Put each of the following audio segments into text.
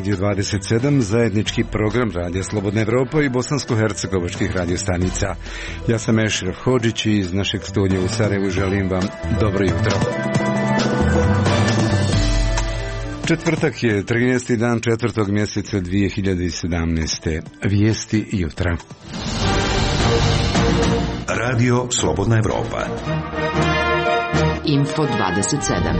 Radio 27, zajednički program Radija Slobodna Evropa i bosansko-hercegovačkih radiostanica. Ja sam Ešref Hodžić i iz našeg studija u Sarajevu želim vam dobro jutro. Četvrtak je 13. dan 4. mjeseca 2017. Vijesti jutra. Radio Slobodna Evropa. Info 27.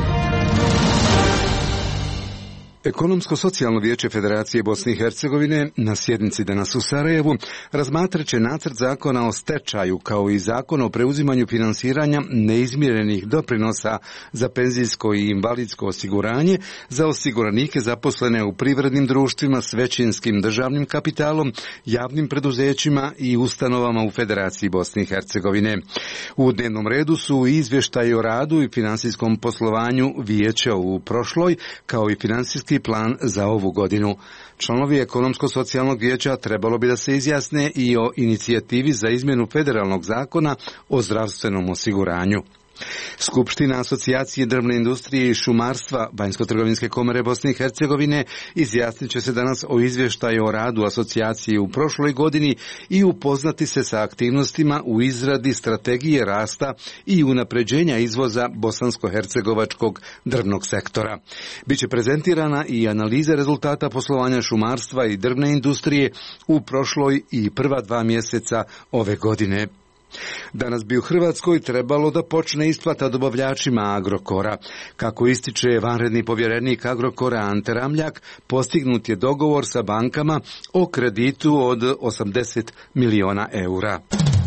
Ekonomsko-socijalno vijeće Federacije Bosne i Hercegovine na sjednici danas u Sarajevu razmatrat će nacrt zakona o stečaju kao i zakon o preuzimanju finansiranja neizmirenih doprinosa za penzijsko i invalidsko osiguranje za osiguranike zaposlene u privrednim društvima s većinskim državnim kapitalom, javnim preduzećima i ustanovama u Federaciji Bosne i Hercegovine. U dnevnom redu su izvještaji o radu i financijskom poslovanju vijeća u prošloj, kao i financijski plan za ovu godinu. Članovi Ekonomsko-socijalnog vijeća trebalo bi da se izjasne i o inicijativi za izmjenu federalnog zakona o zdravstvenom osiguranju. Skupština Asocijacije drvne industrije i šumarstva Banjsko-trgovinske komore Bosne i Hercegovine izjasnit će se danas o izvještaju o radu asocijacije u prošloj godini i upoznati se sa aktivnostima u izradi strategije rasta i unapređenja izvoza bosansko-hercegovačkog drvnog sektora. Biće prezentirana i analiza rezultata poslovanja šumarstva i drvne industrije u prošloj i prva 2 mjeseca ove godine. Danas bi u Hrvatskoj trebalo da počne isplata dobavljačima Agrokora. Kako ističe vanredni povjerenik Agrokora Ante Ramljak, postignut je dogovor sa bankama o kreditu od 80 miliona eura.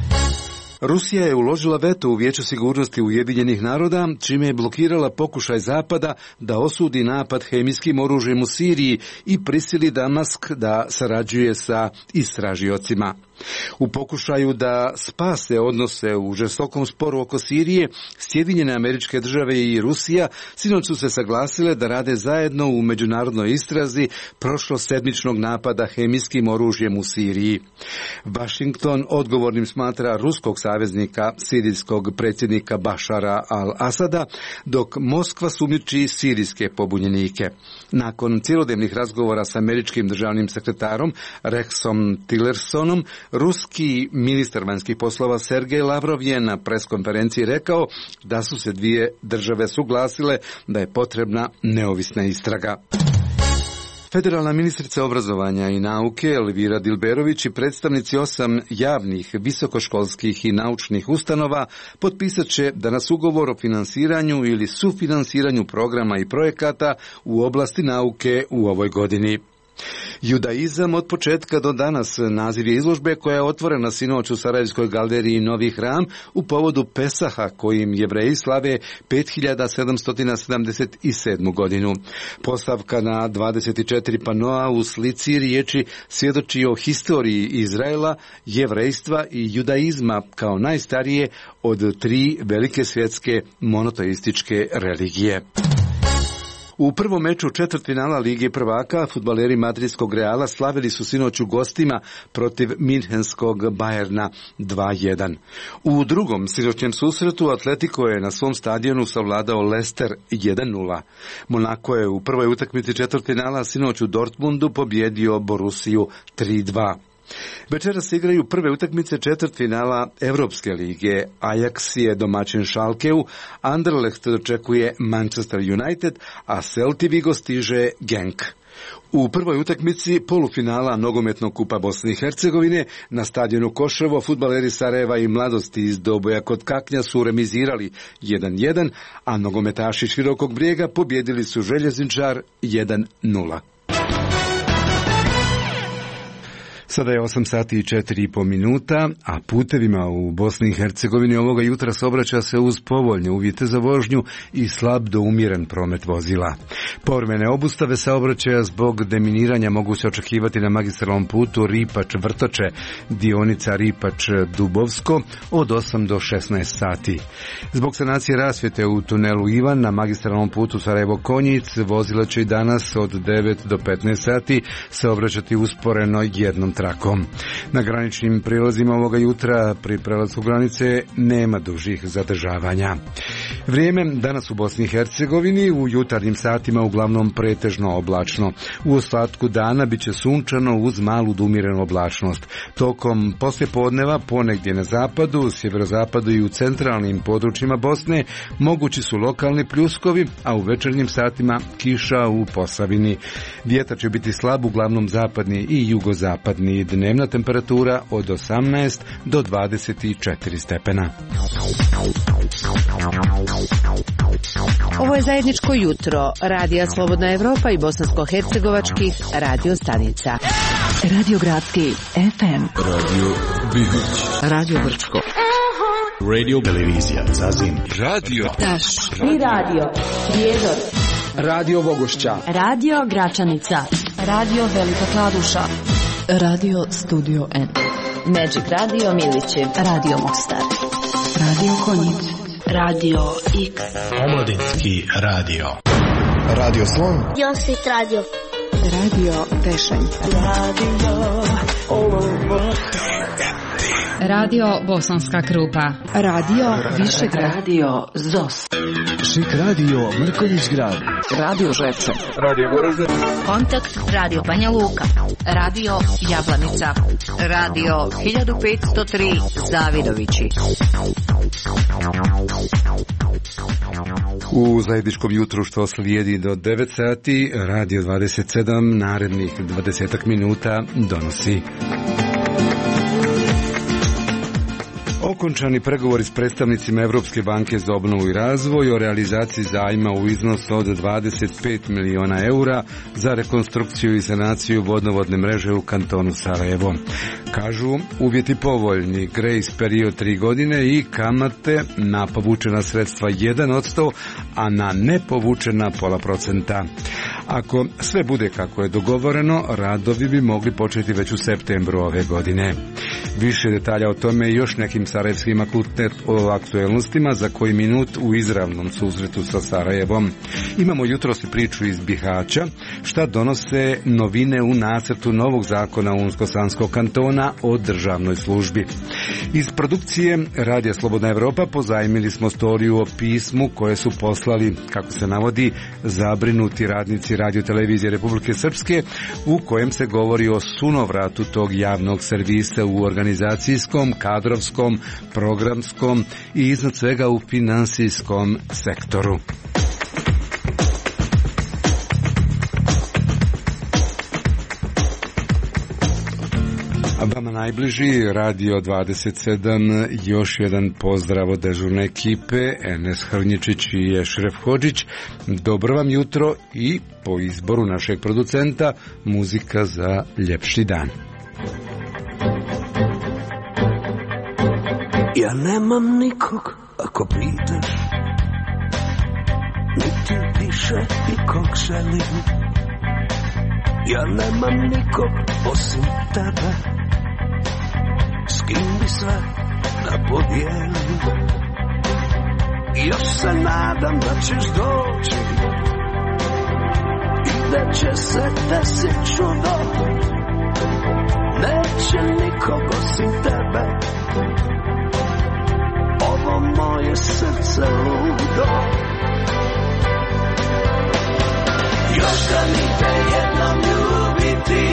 Rusija je uložila veto u Vijeću sigurnosti Ujedinjenih naroda, čime je blokirala pokušaj Zapada da osudi napad hemijskim oružjem u Siriji i prisili Damask da sarađuje sa istražiocima. U pokušaju da spase odnose u žestokom sporu oko Sirije, Sjedinjene Američke Države i Rusija sinoć su se saglasile da rade zajedno u međunarodnoj istrazi prošlosedmičnog napada hemijskim oružjem u Siriji. Washington odgovornim smatra ruskog saveznika sirijskog predsjednika Bašara al-Asada, dok Moskva sumnjiči sirijske pobunjenike. Nakon cjelodnevnih razgovora s američkim državnim sekretarom Rexom Tillersonom, ruski ministar vanjskih poslova Sergej Lavrov je na preskonferenciji rekao da su se dvije države suglasile da je potrebna neovisna istraga. Federalna ministrica obrazovanja i nauke Elvira Dilberović i predstavnici 8 javnih, visokoškolskih i naučnih ustanova potpisat će danas ugovor o finansiranju ili sufinansiranju programa i projekata u oblasti nauke u ovoj godini. Judaizam od početka do danas naziv je izložbe koja je otvorena sinoć u Sarajevskoj galeriji Novi Hram u povodu Pesaha kojim Jevreji slave 5777. godinu. Postavka na 24 panoa u slici riječi svjedoči o historiji Izraela, jevrejstva i judaizma kao najstarije od 3 velike svjetske monoteističke religije. U prvom meču četvrtfinala Lige prvaka fudbaleri madridskog Reala slavili su sinoć u gostima protiv minhenskog Bayerna 2:1. U drugom sinoćnjem susretu Atletico je na svom stadionu savladao Leicester 1:0. Monaco je u prvoj utakmici četvrtfinala sinoć u Dortmundu pobjedio Borussiju 3:2. Večeras se igraju prve utakmice četvrtfinala Evropske lige. Ajax je domaćin Schalkeu, Anderlecht dočekuje Manchester United, a Celti Vigo stiže Genk. U prvoj utakmici polufinala nogometnog kupa Bosne i Hercegovine na stadionu Koševo fudbaleri Sarajeva i Mladosti iz Doboja kod Kaknja su remizirali 1:1, a nogometaši Širokog Brijega pobjedili su Željezničar 1:0. Sada je 8 sati i 4,5 minuta, a putevima u Bosni i Hercegovini ovoga jutra saobraća se uz povoljne uvjete za vožnju i slab do umjeren promet vozila. Povremene obustave saobraćaja zbog deminiranja mogu se očekivati na magistralnom putu Ripač-Vrtoče, dionica Ripač-Dubovsko od 8 do 16 sati. Zbog sanacije rasvjete u tunelu Ivan na magistralnom putu Sarajevo-Konjic vozila će i danas od 9 do 15 sati saobraćati usporeno jednom trakom. Na graničnim prilazima ovoga jutra pri prelasku granice nema dužih zadržavanja. Vrijeme danas u Bosni i Hercegovini u jutarnjim satima uglavnom pretežno oblačno. U ostatku dana bit će sunčano uz malu do umjerenu oblačnost. Tokom poslijepodneva ponegdje na zapadu, sjeverozapadu i u centralnim područjima Bosne mogući su lokalni pljuskovi, a u večernjim satima kiša u Posavini. Vjetar će biti slab, uglavnom zapadni i jugozapadni. Dnevna temperatura od 18 do 24 stepena. Ovo je zajedničko jutro Radija Slobodna Evropa i bosansko-hercegovačkih radio stanica. Radio Gradski FM, Radio Bihić, Radio Brčko, Radio Televizija Zazim, Radio Taš i Radio Prijedor, Radio Bogošća, Radio Gračanica, Radio Velika Kladuša, Radio Studio N, Magic Radio Miliće, Radio Mostar, Radio Konjic, Radio X, Omladinski radio, Radio Slon, Josit Radio, Radio Tešanj, Radio Bosanska Krupa, Radio Višegrad, Radio ZOS, Šik Radio Mrkonjić Grad, Radio Žepče, Radio Goražde, Kontakt Radio Banja Luka, Radio Jablanica, Radio 1503 Zavidovići. U zajedničkom jutru što slijedi do 9 sati, Radio 27 narednih 20 minuta donosi. Okončani pregovori s predstavnicima Evropske banke za obnovu i razvoj o realizaciji zajma u iznosu od 25 miliona eura za rekonstrukciju i sanaciju vodovodne mreže u kantonu Sarajevo. Kažu, uvjeti povoljni, grace period 3 godine i kamate na povučena sredstva 1%, a na nepovučena 0,5%. Ako sve bude kako je dogovoreno, radovi bi mogli početi već u septembru ove godine. Više detalja o tome i još nekim sarajevskim aktuelnostima za koji minut u izravnom susretu sa Sarajevom. Imamo jutros i priču iz Bihaća, šta donose novine u nacrtu novog zakona Unsko-Sanskog kantona o državnoj službi. Iz produkcije Radija Slobodna Evropa pozajmili smo storiju o pismu koje su poslali, kako se navodi, zabrinuti radnici Radio Televizije Republike Srpske, u kojem se govori o sunovratu tog javnog servisa u organizacijskom, kadrovskom, programskom i iznad svega u finansijskom sektoru. A vama najbliži Radio 27, još jedan pozdrav od dežurne ekipe, Enes Hrnjičić i Ešref Hodžić. Dobro vam jutro i po izboru našeg producenta muzika za ljepši dan. Ja nemam nikog ako pitaš, niti više nikog želim. Ja nemam nikog osim tebe, s kim bi sve da podijelim. Još se nadam da ćeš doći i da će se desit čudo. Neće nikog osim tebe, ovo moje srce ludo. Još da mi te jednom ljubiti,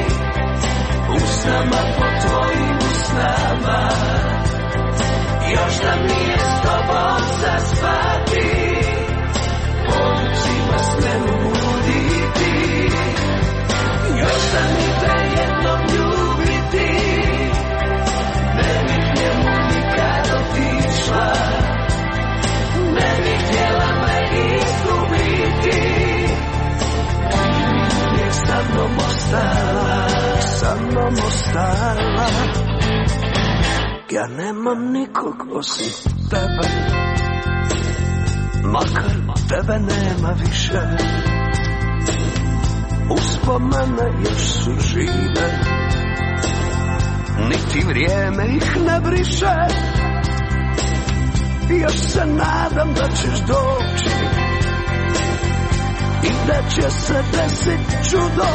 usnama po tvojim usnama. Još da mi je s tobom zaspati, po noćima sne buditi. Još da mi te jednom ljubiti, ne bih njemu nikad otišla, ne bih htjela me izgubiti. Sa mnom ostala, ja nemam nikog osim tebe, makar tebe nema više. Uspomene još su žive, niti vrijeme ih ne briše. Još se nadam da ćeš doći i da će se desit čudo.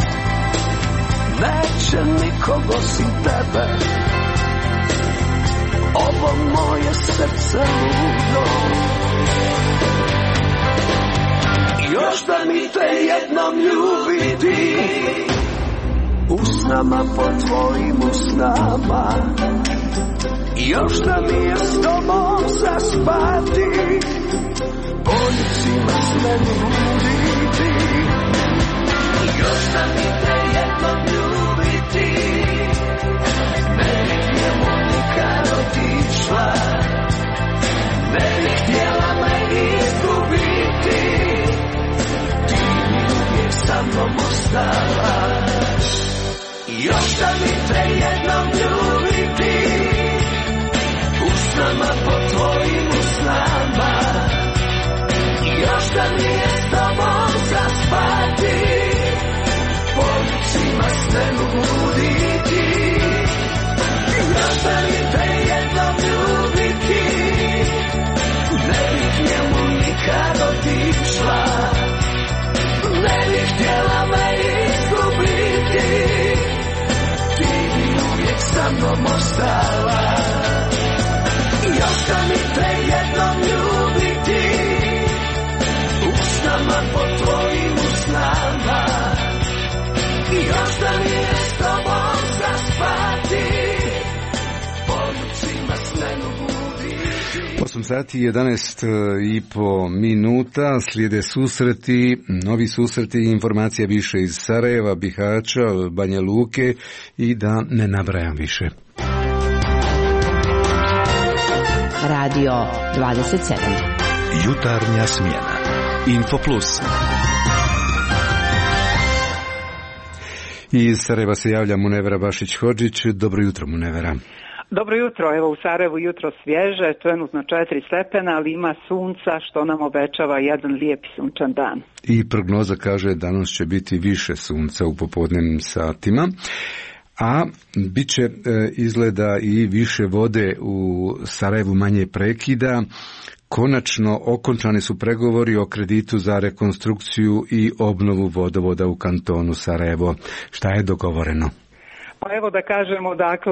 Neće nikog osim tebe, ovo moje srce ludo. Još da mi te jednom ljubiti, usnama po tvojim usnama. Još da mi je s tobom zaspati, poljicima sve nuditi. Još da mi te jednom ljubiti, ne bih njemu nikad otišla, ne bih htjela me izgubiti, ti mi uvijek sa mnom ostala. Još da mi te jednom ljubiti, usnama po tvojim usnama. Još da mi je s tobom zaspati, poljicima sve buditi. Još da mi te jednom ljubiti, ne bih njemu nikad otišla, ne bih htjela me izgubiti, ti bi uvijek sa mnom ostala. Još da mi te jednom ljubiti, usnama po tvojim usnama. Još da mi je s tobom zaspati, poljicima smenu buditi. 8 sati i 11,5 minuta, slijede susreti, novi susreti i informacija više iz Sarajeva, Bihaća, Banja Luke i da ne nabrajam više. Radio 27. Jutarnja smjena. Info Plus. Iz Sarajeva se javlja Munevera Bašić-Hodžić. Dobro jutro, Munevera. Dobro jutro, evo u Sarajevu jutro svježe, trenutno 4 stepena, ali ima sunca što nam obećava jedan lijep sunčan dan. I prognoza kaže danas će biti više sunca u popodnevnim satima. A bit će izgleda i više vode u Sarajevu, manje prekida. Konačno okončani su pregovori o kreditu za rekonstrukciju i obnovu vodovoda u kantonu Sarajevo. Šta je dogovoreno? Pa evo da kažemo, dakle,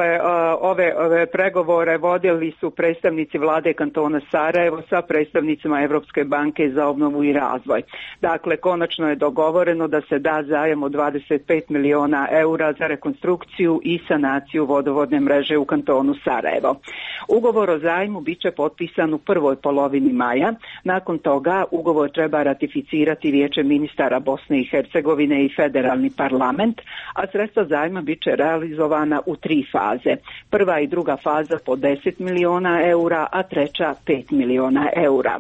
ove pregovore vodili su predstavnici vlade kantona Sarajevo sa predstavnicima Europske banke za obnovu i razvoj. Dakle, konačno je dogovoreno da se da zajam od 25 miliona eura za rekonstrukciju i sanaciju vodovodne mreže u kantonu Sarajevo. Ugovor o zajmu bit će potpisan u prvoj polovini maja. Nakon toga ugovor treba ratificirati Vijeće ministara Bosne i Hercegovine i federalni parlament, a sredstva zajma bit će realizovana u 3 faze. Prva i druga faza po 10 miliona eura, a treća 5 miliona eura.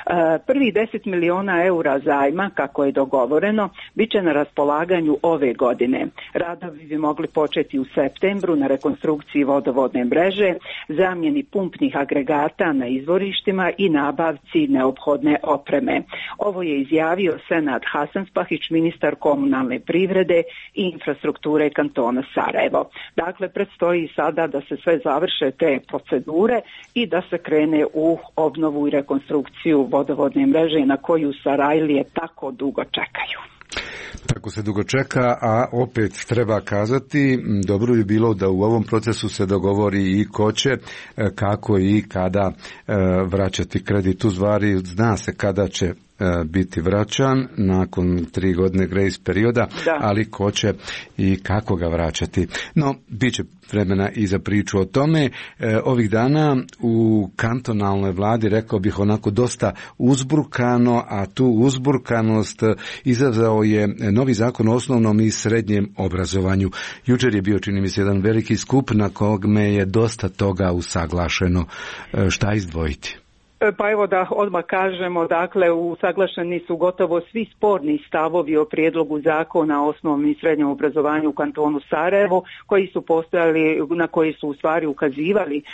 Prvi 10 miliona eura zajma, kako je dogovoreno, bit će na raspolaganju ove godine. Radovi bi mogli početi u septembru na rekonstrukciji vodovodne mreže, zamjeni pumpnih agregata na izvorištima i nabavci neophodne opreme. Ovo je izjavio Senad Hasanspahić, ministar komunalne privrede i infrastrukture kantona Sarajevo. Dakle, predstoji sada da se sve završe te procedure i da se krene u obnovu i rekonstrukciju vodovodne mreže na koju Sarajlije tako dugo čekaju. Tako se dugo čeka, a opet treba kazati, dobro bi bilo da u ovom procesu se dogovori i ko će, kako i kada vraćati kredit. U stvari zna se kada će biti vraćan nakon 3 godine grace perioda, ali ko će i kako ga vraćati. No, bit će vremena i za priču o tome. Ovih dana u kantonalnoj vladi, rekao bih, onako dosta uzburkano, a tu uzburkanost izazvao je novi zakon o osnovnom i srednjem obrazovanju. Jučer je bio, čini mi se, jedan veliki skup na kome je dosta toga usaglašeno. Šta izdvojiti? Pa evo da odmah kažemo, dakle, usaglašeni su gotovo svi sporni stavovi o prijedlogu zakona o osnovnom i srednjem obrazovanju u kantonu Sarajevo, koji su postojali, na koji su u stvari ukazivali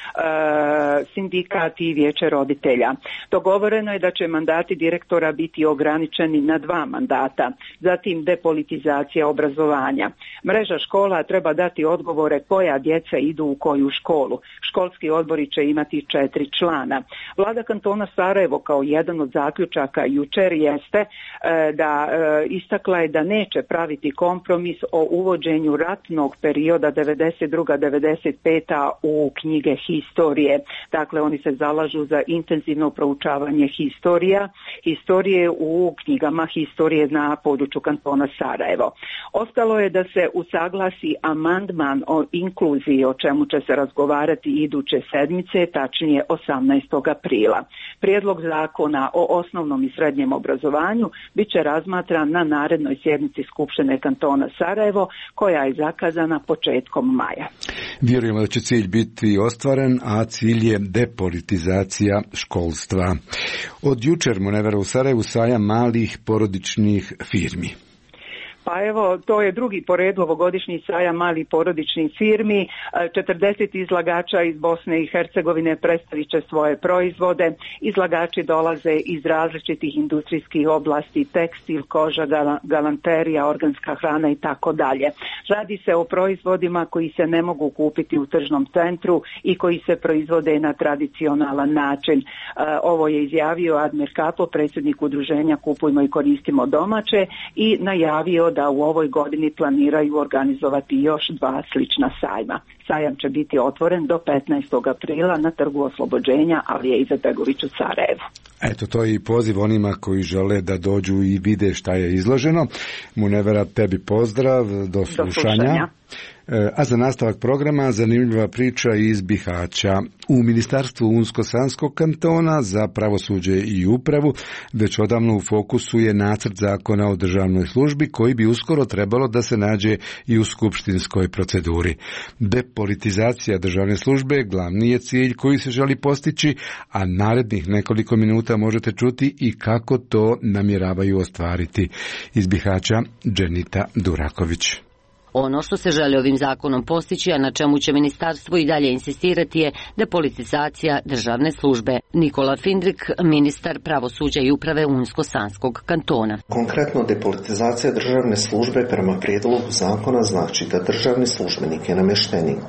sindikati i vijeće roditelja. Dogovoreno je da će mandati direktora biti ograničeni na 2 mandata, zatim depolitizacija obrazovanja. Mreža škola treba dati odgovore koja djeca idu u koju školu. Školski odbori će imati 4 člana. Vlada kantona Sarajevo kao jedan od zaključaka jučer jeste da istakla je da neće praviti kompromis o uvođenju ratnog perioda 92-95 u knjige historije. Dakle, oni se zalažu za intenzivno proučavanje historije u knjigama historije na području kantona Sarajevo. Ostalo je da se usaglasi amandman o inkluziji, o čemu će se razgovarati iduće sedmice, tačnije 18. aprila. Prijedlog zakona o osnovnom i srednjem obrazovanju bit će razmatran na narednoj sjednici Skupštine kantona Sarajevo, koja je zakazana početkom maja. Vjerujemo da će cilj biti ostvaren, a cilj je depolitizacija školstva. Od jučer Munevera u Sarajevu sajam malih porodičnih firmi. Pa evo, to je drugi po redu ovogodišnji sajam malih porodičnih firmi. 40 izlagača iz Bosne i Hercegovine predstavit će svoje proizvode. Izlagači dolaze iz različitih industrijskih oblasti, tekstil, koža, galanterija, organska hrana i tako dalje. Radi se o proizvodima koji se ne mogu kupiti u tržnom centru i koji se proizvode na tradicionalan način. Ovo je izjavio Admir Kapo, predsjednik udruženja Kupujmo i koristimo domaće, i najavio da u ovoj godini planiraju organizovati još 2 slična sajma. Sajam će biti otvoren do 15. aprila na Trgu Oslobođenja Alije Izetbegović u Sarajevu. Eto, to je i poziv onima koji žele da dođu i vide šta je izloženo. Munevera, tebi pozdrav, do slušanja. A za nastavak programa zanimljiva priča iz Bihaća. U Ministarstvu Unsko-Sanskog kantona za pravosuđe i upravu već odavno u fokusu je nacrt zakona o državnoj službi koji bi uskoro trebalo da se nađe i u skupštinskoj proceduri. Depolitizacija državne službe glavni je cilj koji se želi postići, a narednih nekoliko minuta možete čuti i kako to namjeravaju ostvariti. Iz Bihaća Dženita Duraković. Ono što se želi ovim zakonom postići, a na čemu će ministarstvo i dalje insistirati, je depolitizacija državne službe. Nikola Findrik, ministar pravosuđa i uprave Unsko-Sanskog kantona. Konkretno, depolitizacija državne službe prema prijedlogu zakona znači da državni službenik i namještenik,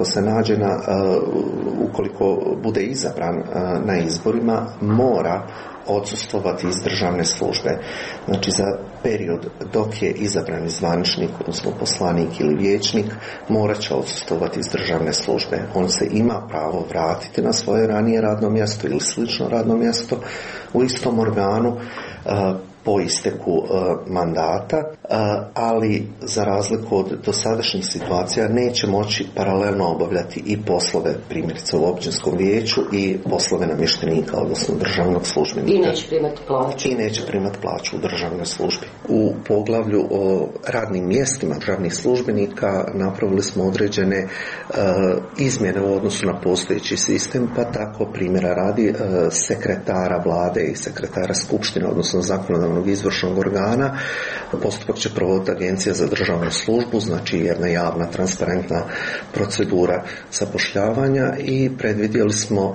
ukoliko bude izabran na izborima, mora odsustvovati iz državne službe. Znači, za period dok je izabrani zvaničnik, odnosno poslanik ili vijećnik, morat će odsustvovati iz državne službe. On se ima pravo vratiti na svoje ranije radno mjesto ili slično radno mjesto u istom organu po isteku mandata, ali za razliku od dosadašnjih situacija neće moći paralelno obavljati i poslove, primjerice u općinskom vijeću, i poslove namještenika, odnosno državnog službenika. I neće primati plaću. I neće primati plaću u državnoj službi. U poglavlju o radnim mjestima državnih službenika napravili smo određene izmjene u odnosu na postojeći sistem, pa tako primjera radi sekretara vlade i sekretara skupštine, odnosno zakonodavnog izvršnog organa. Postupak će provoditi Agencija za državnu službu, znači jedna javna, transparentna procedura zapošljavanja, i predvidjeli smo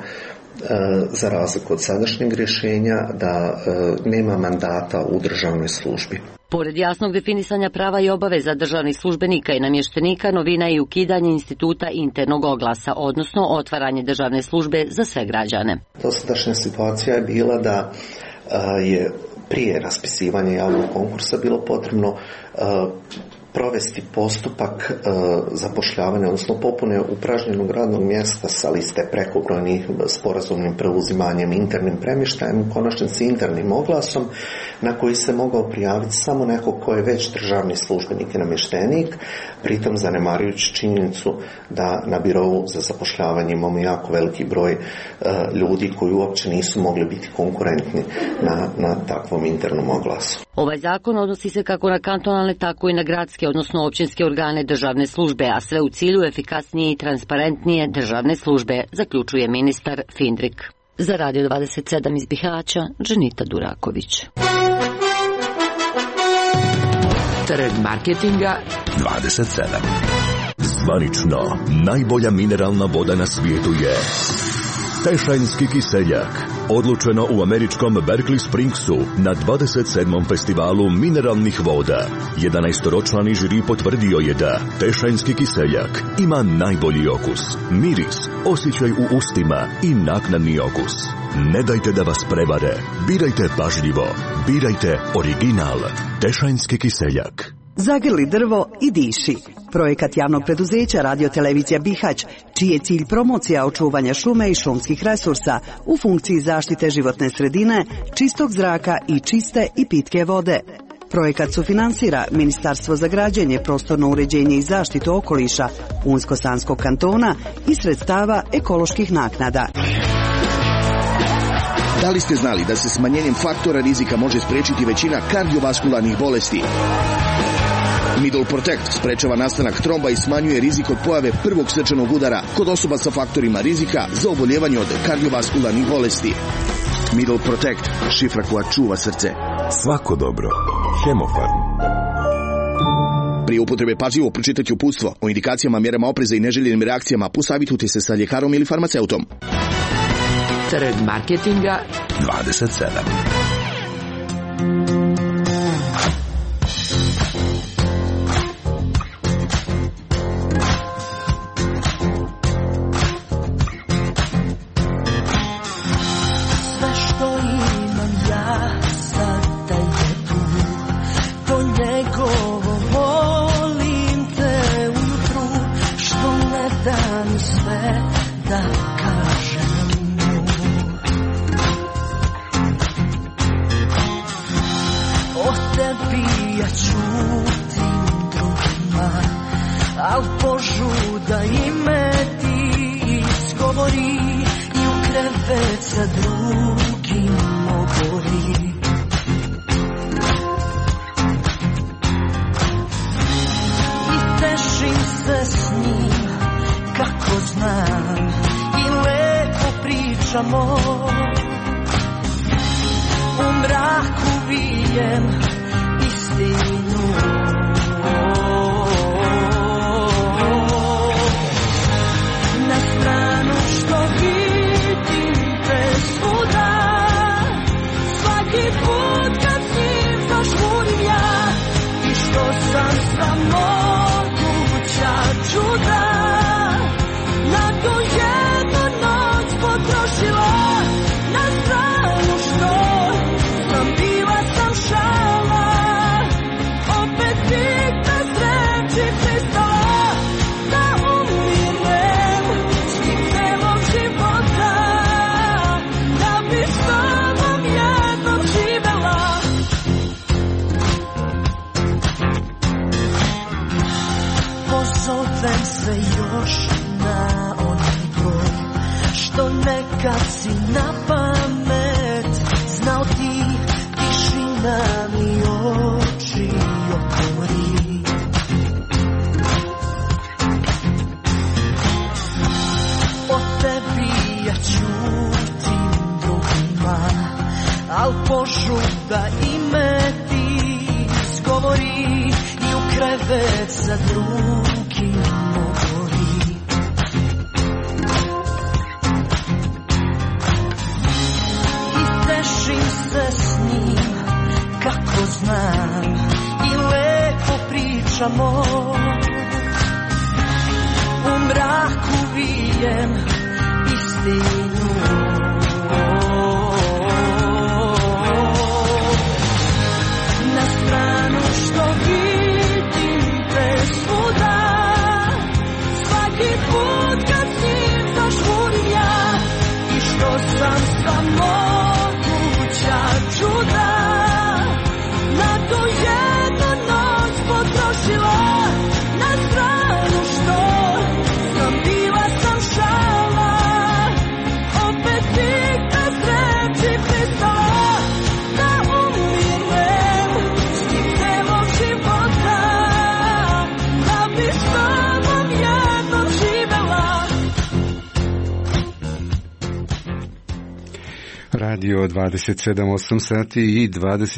za razliku od sadašnjeg rješenja da nema mandata u državnoj službi. Pored jasnog definisanja prava i obaveza državnih službenika i namještenika, novina je i ukidanje instituta internog oglasa, odnosno otvaranje državne službe za sve građane. Dosadašnja situacija je bila da je prije raspisivanja javnog konkursa bilo potrebno provesti postupak zapošljavanja, odnosno popune upražnjenog radnog mjesta sa liste prekobrojnih sporazumnim preuzimanjem, internim premještajem, u konačnici internim oglasom, na koji se mogao prijaviti samo neko ko je već državni službenik i namještenik, pritom zanemarujući činjenicu da na birovu za zapošljavanje imamo jako veliki broj ljudi koji uopće nisu mogli biti konkurentni na takvom internom oglasu. Ovaj zakon odnosi se kako na kantonalne, tako i na gradske, odnosno općinske organe državne službe, a sve u cilju efikasnije i transparentnije državne službe, zaključuje ministar Findrik. Za Radio 27 iz Bihaća, Dženita Duraković. Trg marketinga 27. Zvanično, najbolja mineralna voda na svijetu je Tešajnski kiseljak. odlučeno u američkom Berkeley Springsu na 27. festivalu mineralnih voda. 11-ročlani žiri potvrdio je da Tešanjski kiseljak ima najbolji okus, miris, osjećaj u ustima i naknadni okus. Ne dajte da vas prevare. Birajte pažljivo. Birajte original. Tešanjski kiseljak. Zagrli drvo i diši. Projekat javnog preduzeća Radio-televizija Bihać, čiji je cilj promocija očuvanja šume i šumskih resursa u funkciji zaštite životne sredine, čistog zraka i čiste i pitke vode. Projekat sufinansira Ministarstvo za građenje, prostorno uređenje i zaštitu okoliša Unsko-Sanskog kantona i sredstava ekoloških naknada. Da li ste znali da se smanjenjem faktora rizika može spriječiti većina kardiovaskularnih bolesti? Middle Protect sprečava nastanak tromba i smanjuje rizik od pojave prvog srčanog udara kod osoba sa faktorima rizika za oboljevanje od kardiovaskularnih bolesti. Middle Protect, šifra koja čuva srce. Svako dobro. Hemofarm. Prije upotrebe pažljivo pročitati uputstvo o indikacijama, mjerama opreza i neželjenim reakcijama, posavitujte se sa ljekarom ili farmaceutom. Trg marketinga 27. Opet Radio 27:8 sati i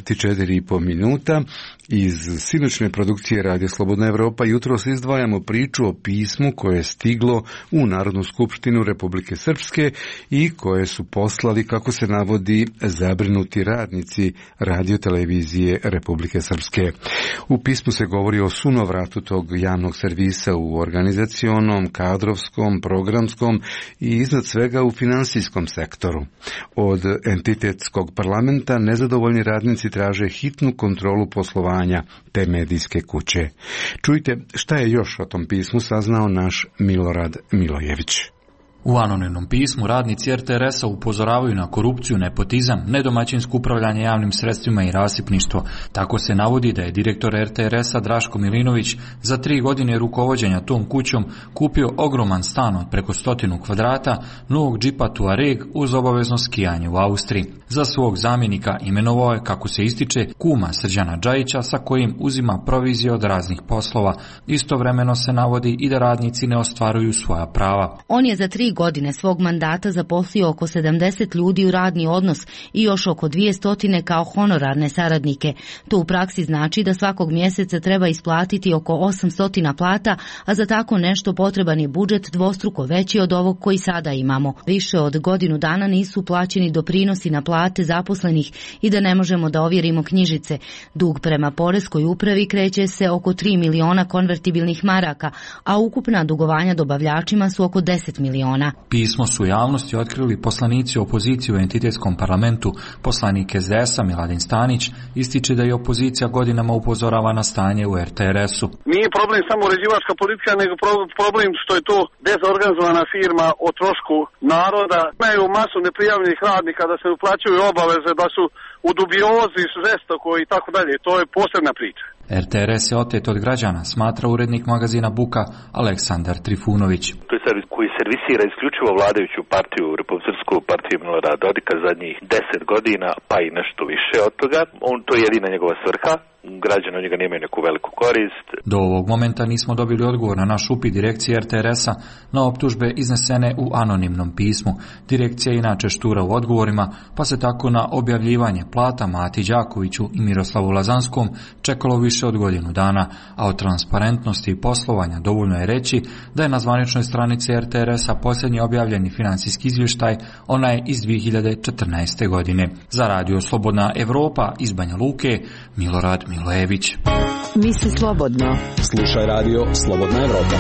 24,5 minuta. Iz sinoćne produkcije Radio Slobodna Evropa jutros izdvajamo priču o pismu koje je stiglo u Narodnu skupštinu Republike Srpske i koje su poslali, kako se navodi, zabrinuti radnici radiotelevizije Republike Srpske. U pismu se govori o sunovratu tog javnog servisa u organizacionom, kadrovskom, programskom i iznad svega u finansijskom sektoru. Od entitetskog parlamenta nezadovoljni radnici traže hitnu kontrolu poslovanja te medijske kuće. Čujte šta je još o tom pismu saznao naš Milorad Milojević. U anonimnom pismu radnici RTRS-a upozoravaju na korupciju, nepotizam, nedomaćinsko upravljanje javnim sredstvima i rasipništvo. Tako se navodi da je direktor RTRS-a Draško Milinović za 3 godine rukovođenja tom kućom kupio ogroman stan od preko 100 kvadrata, novog džipa Tuareg uz obavezno skijanje u Austriji. Za svog zamjenika imenovao je, kako se ističe, kuma Srđana Džajića sa kojim uzima provizije od raznih poslova. Istovremeno se navodi i da radnici ne ostvaruju svoja prava. On je za 3 godine svog mandata zaposlio oko 70 ljudi u radni odnos i još oko 200 kao honorarne saradnike. To u praksi znači da svakog mjeseca treba isplatiti oko 800 plata, a za tako nešto potreban je budžet dvostruko veći od ovog koji sada imamo. Više od godinu dana nisu plaćeni doprinosi na plate zaposlenih i da ne možemo da ovjerimo knjižice. Dug prema poreskoj upravi kreće se oko 3 miliona konvertibilnih maraka, a ukupna dugovanja dobavljačima su oko 10 miliona. Pismo su javnosti otkrili poslanici opozicije u entitetskom parlamentu. Poslanik SDS-a Miladin Stanić ističe da je opozicija godinama upozorava na stanje u RTRS-u. Nije problem samo uređivačka politika, nego problem što je to dezorganizovana firma o trošku naroda. Imaju masu neprijavljenih radnika, da se uplaćuju obaveze, da su u dubiozi, žestoko i tako dalje. To je posebna priča. RTRS je otet od građana, smatra urednik magazina Buka Aleksandar Trifunović. To je servis koji servisira isključivo vladajuću partiju, Republičku partiju Milorada Dodika zadnjih 10 godina, pa i nešto više od toga. To je jedina njegova svrha. Građani od njega nemaju neku veliku korist. Do ovog momenta nismo dobili odgovor na naš upit direkcije RTRS-a na optužbe iznesene u anonimnom pismu. Direkcija je inače štura u odgovorima, pa se tako na objavljivanje plata Mati Đakoviću i Miroslavu Lazanskom čekalo više od godinu dana, a o transparentnosti i poslovanja dovoljno je reći da je na zvaničnoj stranici RTRS-a posljednji objavljeni financijski izvještaj, onaj iz 2014. godine. Za Radio Slobodna Evropa iz Banja Luke, Milorad Milojević. Misli slobodno. Slušaj Radio Slobodna Evropa.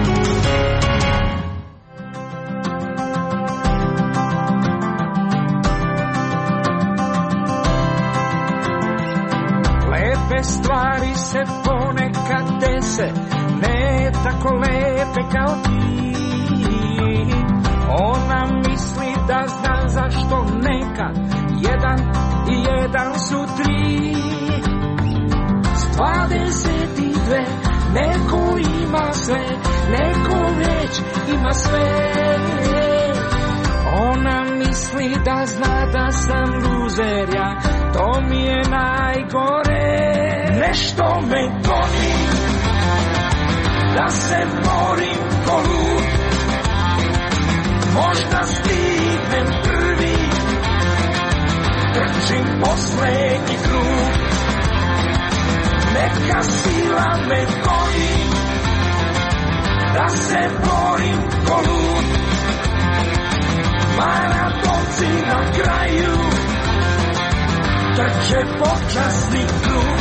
Lepe stvari se ponekad dese, ne tako lepe kao ti. Ona misli da zna zašto nekad 1 i 1 su 3. 22, neko ima sve, neko već ima sve. Ona misli da zna da sam luzer, ja, to mi je najgore. Nešto me goni, da se borim ko lud. Možda stignem prvi, trčim poslednji krug. Neka sila me goni, da se borim ko lud. Maratonci na kraju trče počasni krug.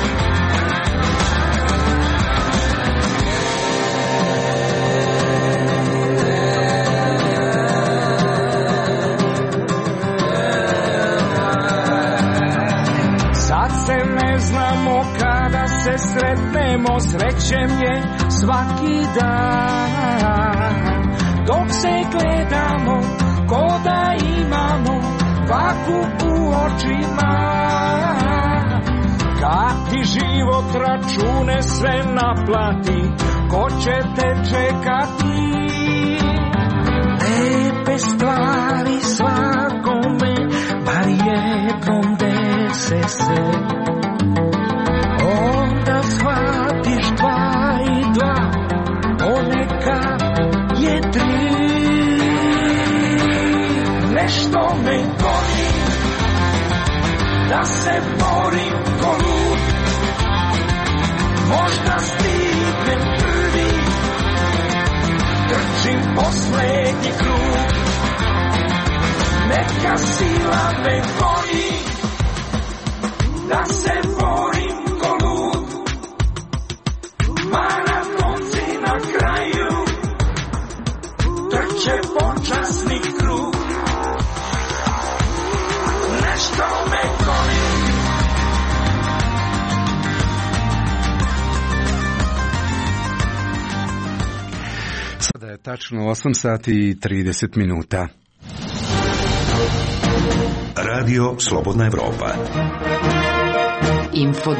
Sad se ne znamo kada se sretnemo, srećem je svaki dan. Dok se gledamo, ko da imamo vaku u očima. Kad ti život račune sve naplati, ko će te čekati? Lepe stvari svakome, bar jednom dese se. Onda shvatiš 2 i 2, ponekad je 3. Nešto me goni, da se borim ko lud. Možda stignem prvi, trčim poslednji krug. Neka sila me goni, da se borim ko lud. Maratonci na kraju trče počasni krug. Nešto me goni. Sada je tačno 8 sati i 30 minuta. Radio Slobodna Evropa. Info 27.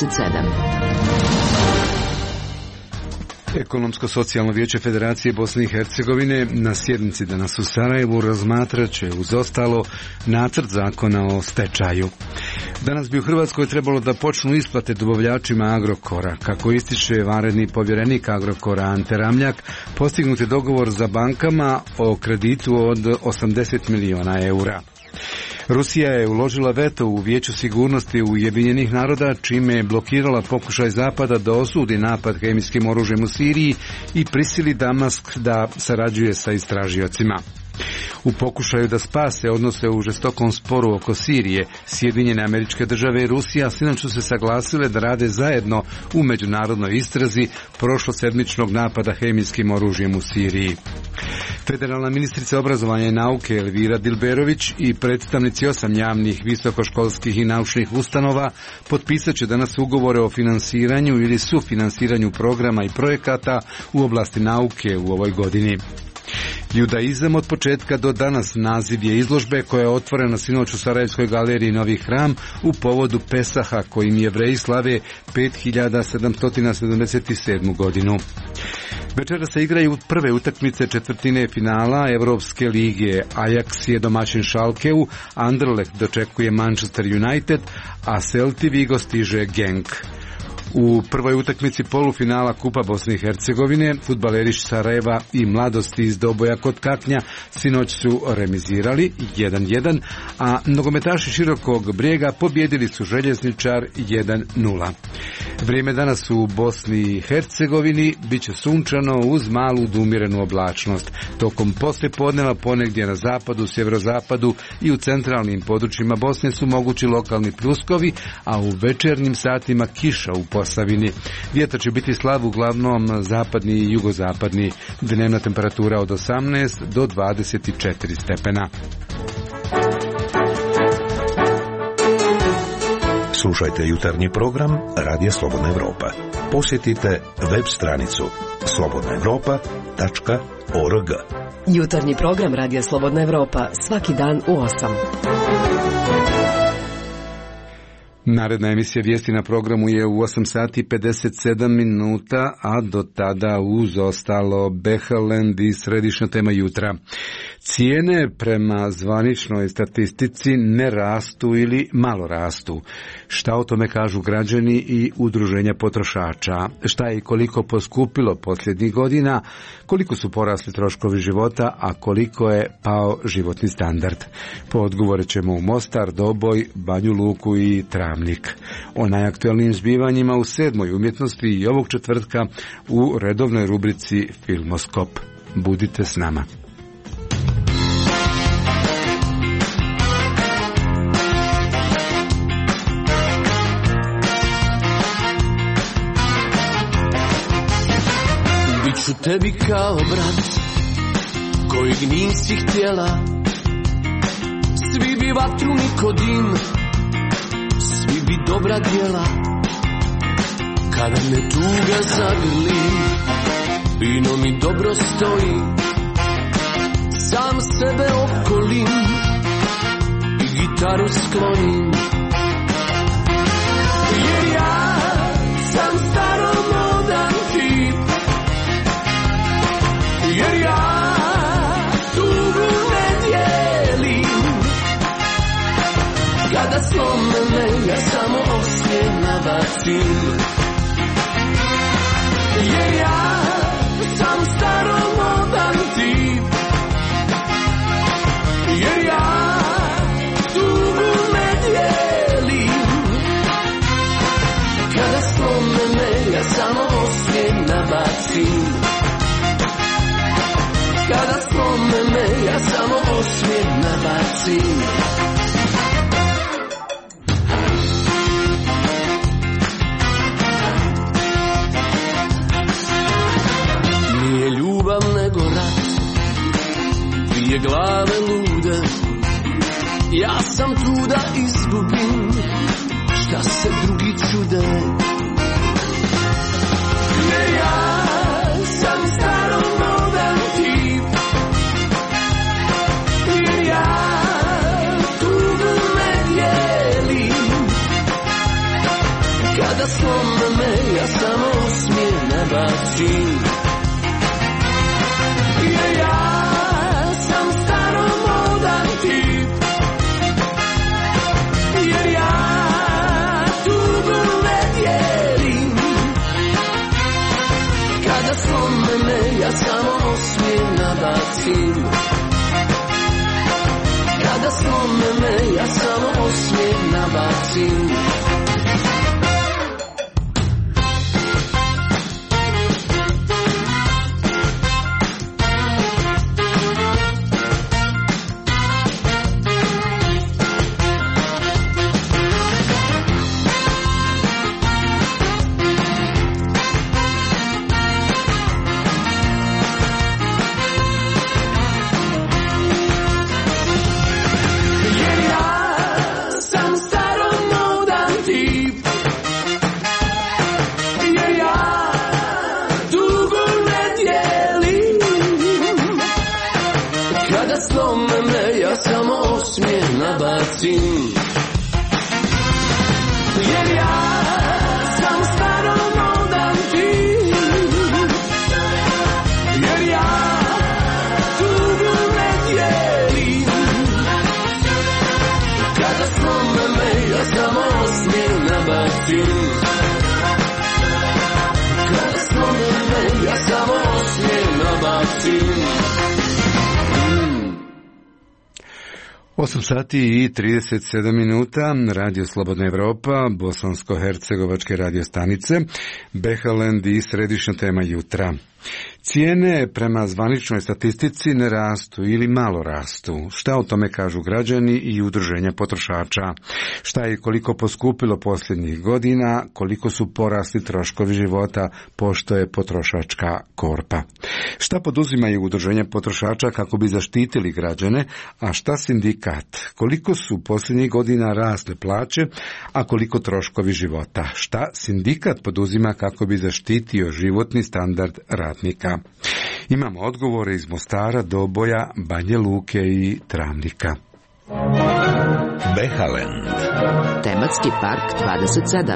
Ekonomsko-socijalno vijeće Federacije Bosne i Hercegovine na sjednici danas u Sarajevu razmatrat će uz ostalo nacrt zakona o stečaju. Danas bi u Hrvatskoj trebalo da počnu isplate dobavljačima Agrokora. Kako ističe vanredni povjerenik Agrokora Ante Ramljak, postignut je dogovor za bankama o kreditu od 80 miliona eura. Rusija je uložila veto u Vijeću sigurnosti Ujedinjenih naroda, čime je blokirala pokušaj Zapada da osudi napad hemijskim oružjem u Siriji i prisili Damask da sarađuje sa istražiocima. U pokušaju da spase odnose u žestokom sporu oko Sirije, Sjedinjene Američke Države i Rusija sinoć su se saglasile da rade zajedno u međunarodnoj istrazi prošlosedmičnog napada hemijskim oružjem u Siriji. Federalna ministrica obrazovanja i nauke Elvira Dilberović i predstavnici 8 javnih visokoškolskih i naučnih ustanova potpisat će danas ugovore o finansiranju ili sufinansiranju programa i projekata u oblasti nauke u ovoj godini. Judaizam od početka do danas naziv je izložbe koja je otvorena sinoć u Sarajevskoj galeriji Novi Hram u povodu Pesaha kojim Jevreji slave 5777. godinu. Večera se igraju prve utakmice četvrtine finala Evropske lige. Ajax je domaćin Schalkeu, Anderlecht dočekuje Manchester United, a Celta Vigo stiže Genk. U prvoj utakmici polufinala Kupa Bosne i Hercegovine fudbaleri Sarajeva i Mladosti iz Doboja kod Kaknja sinoć su remizirali 1:1, a nogometaši Širokog Brijega pobjedili su Željezničar 1:0. Vrijeme danas u Bosni i Hercegovini biće sunčano uz malu do umjerenu oblačnost. Tokom poslijepodneva ponegdje na zapadu, sjeverozapadu i u centralnim područjima Bosne su mogući lokalni pljuskovi, a u večernjim satima kiša u Posavini. Vjetar će biti slab, uglavnom zapadni i jugozapadni. Dnevna temperatura od 18 do 24 stepena. Slušajte jutarnji program Radija Slobodna Evropa. Posjetite web stranicu slobodnaevropa.org. Jutarnji program Radija Slobodna Evropa svaki dan u 8. Naredna emisija vijesti na programu je u 8 sati 57 minuta, a do tada uz ostalo Behelend i središnja tema jutra. Cijene prema zvaničnoj statistici ne rastu ili malo rastu. Šta o tome kažu građani i udruženja potrošača? Šta je i koliko poskupilo posljednjih godina? Koliko su porasli troškovi života, a koliko je pao životni standard? Po odgovore ćemo u Mostar, Doboj, Banju Luku i Travnik. O najaktualnijim zbivanjima u 7. umjetnosti i ovog četvrtka u redovnoj rubrici Filmoskop. Budite s nama. Biću tebi kao brat kojeg nisi htjela. Svi bi vatru Nikodim, svi bi dobra djela. Kada me tuga zagrli, vino mi dobro stoji. Sam sebe okolim i gitaru sklonim. Jer ja sam staromodan tip. Jer ja tugu ne dijelim. Kada slome me, ja samo osje nabacim. Jer ja sam staromodan tip. Jer ja tugu ne dijelim. bacim. Nije ljubav nego rat, dvije glave lude. Ja sam tu da izgubim, šta se drugi čude. Jer ja sam staromodan tip, jer ja tugu ne dijelim. Kada slome me, ja samo osmijeh nabacim. Jer ja sam staromodan tip, jer ja tugu ne dijelim. Kada slome me, ja samo osmijeh nabacim. Kada slome me, ja samo osmijeh nabacim. Jer ja sam staromodan tip, jer ja tugu ne dijelim. Kada slome me, ja samo osmijeh nabacim. Kada slome me, ja samo osmijeh nabacim. 8 sati i 37 minuta, Radio Slobodna Evropa, bosansko-hercegovačke radio stanice, Behalend i središnja tema jutra. Cijene prema zvaničnoj statistici ne rastu ili malo rastu. Šta o tome kažu građani i udruženja potrošača? Šta je koliko poskupilo posljednjih godina, koliko su porasli troškovi života, pošto je potrošačka korpa? Šta poduzimaju udruženja potrošača kako bi zaštitili građane, a šta sindikat? Koliko su posljednjih godina rasle plaće, a koliko troškovi života? Šta sindikat poduzima kako bi zaštitio životni standard radnika? Imamo odgovore iz Mostara, Doboja, Banje Luke i Travnika. Behalend. Tematski park 27.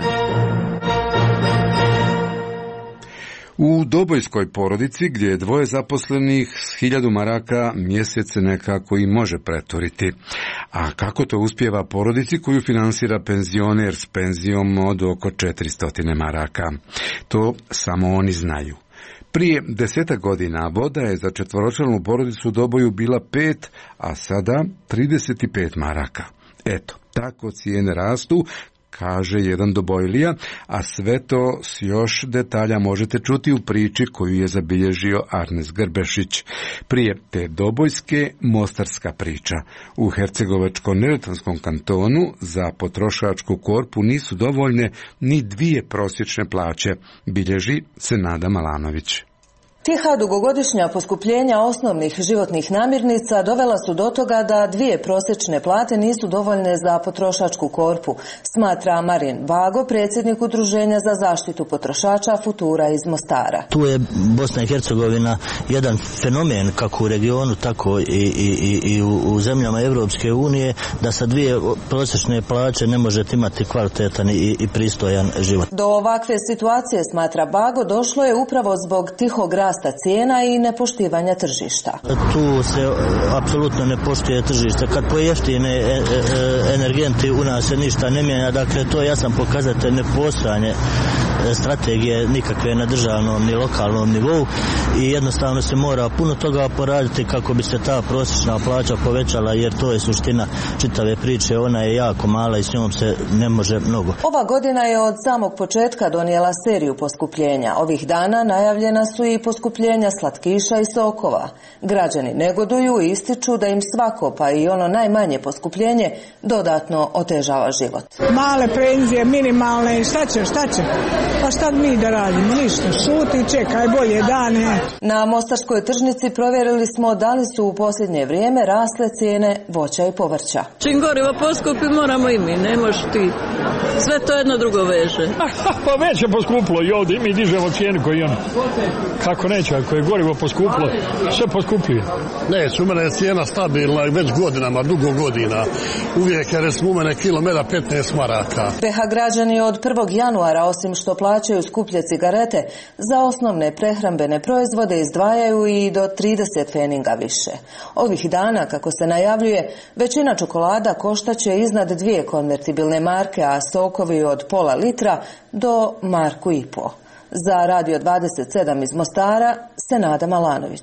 U Dobojskoj porodici, gdje je dvoje zaposlenih, s 1000 maraka mjesec nekako i može pretoriti. A kako to uspijeva porodici koju finansira penzioner s penzijom od oko 400 maraka? To samo oni znaju. Prije 10 godina voda je za četvoročlanu porodicu u Doboju bila 5, a sada 35 maraka. Eto, tako cijene rastu, kaže jedan Dobojlija, a sve to s još detalja možete čuti u priči koju je zabilježio Arnes Grbešić. Prije te dobojske, mostarska priča. U Hercegovačko-Neretvanskom kantonu za potrošačku korpu nisu dovoljne ni 2 prosječne plaće, bilježi Senada Malanović. Tiha dugogodišnja poskupljenja osnovnih životnih namirnica dovela su do toga da 2 prosječne plate nisu dovoljne za potrošačku korpu, smatra Marin Vago, predsjednik Udruženja za zaštitu potrošača Futura iz Mostara. Tu je Bosna i Hercegovina jedan fenomen kako u regionu, tako i u zemljama Evropske unije, da sa 2 prosječne plaće ne možete imati kvalitetan i pristojan život. Do ovakve situacije, smatra Vago, došlo je upravo zbog tihog rasta cijena i nepoštivanja tržišta. Tu se apsolutno ne poštuje tržište. Kad pojeftine energenti u nas se ništa ne mijenja, dakle to je jasan pokazatelj nepostojanje strategije nikakve na državnom ni lokalnom nivou i jednostavno se mora puno toga poraditi kako bi se ta prosječna plaća povećala, jer to je suština čitave priče, ona je jako mala i s njom se ne može mnogo. Ova godina je od samog početka donijela seriju poskupljenja. Ovih dana najavljena su i poskupljenja slatkiša i sokova. Građani negoduju i ističu da im svako, pa i ono najmanje poskupljenje, dodatno otežava život. Male penzije, minimalne, šta će? Pa šta mi da radimo? Ništa, šuti, čekaj bolje dane. Na Mostarskoj tržnici provjerili smo da li su u posljednje vrijeme rasle cijene voća i povrća. Čim gorivo poskupi moramo i mi, ne možeš ti. Sve to jedno drugo veže. Pa već je poskupilo i ovdje i mi dižemo cijenu koji ono. Kako neće, ako je gorivo poskupilo, sve poskupljuje. Ne, u mene je cijena stabilna već godinama, dugo godina. Uvijek je u mene kilomera 15 maraka. PH građani od 1. januara, osim što plaćaju skuplje cigarete, za osnovne prehrambene proizvode izdvajaju i do 30 pfeninga više. Ovih dana, kako se najavljuje, većina čokolada koštaće iznad 2 konvertibilne marke, a sokovi od pola litra do 1,5 marku. Za Radio 27 iz Mostara, Senada Malanović.